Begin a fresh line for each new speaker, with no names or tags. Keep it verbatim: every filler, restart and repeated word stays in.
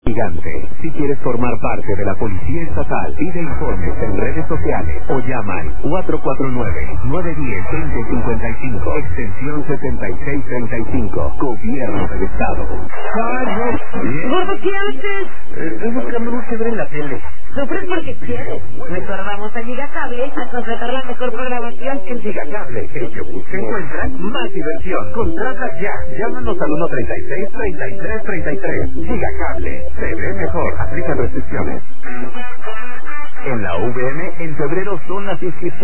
Gigante. Si quieres formar parte de la Policía Estatal, pide informes en redes sociales o llama al cuatro cuatro nueve, nueve uno cero, dos cero cinco cinco, extensión setenta y seis treinta y cinco, Gobierno del Estado.
Gordo, ¿qué haces?
Eh, estoy buscando luz que ver en la tele.
Sufres porque quieres. Mejor vamos a Gigacable a contratar la mejor programación en
Gigacable. El que busca encuentra más diversión. Contrata ya. Llámanos al uno treinta y seis, treinta y tres treinta y tres. Gigacable. Se ve mejor. Aplica restricciones. En la U V M, en febrero son las inscripciones.